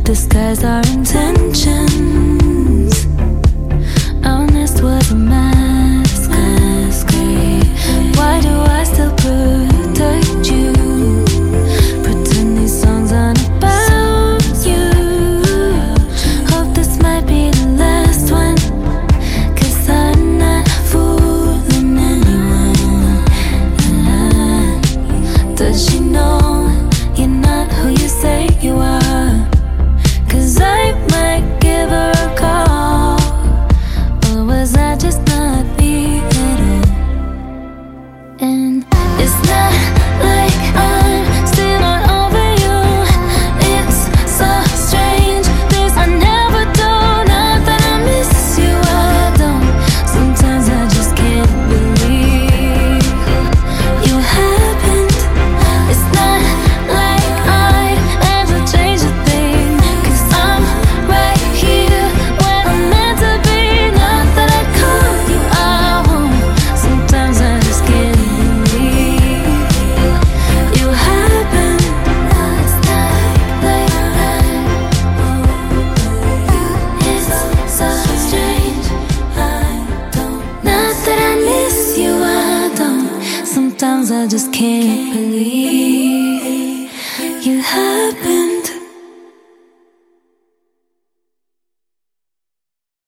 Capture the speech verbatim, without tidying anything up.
disguise our intentions. Honest was a mask. Why do I still protect you? Pretend these songs aren't about you. Hope this might be the last one, 'cause I'm not fooling anyone. Does she know you're not who you say you are? 'Cause I might give her a call. Or was I just not me at all? And it's not like I'm still not over you. It's so strange, this I never do. Not that I miss you, I don't. Sometimes I just can't believe you happened. It's not like I'd ever change a thing, 'cause I'm right here where I'm meant to be. Not that I call you, I won't. Sometimes I just can't believe you happened. It's not like it's so strange, I don't. Not that I miss you, I don't. Sometimes I just can't believe you happen.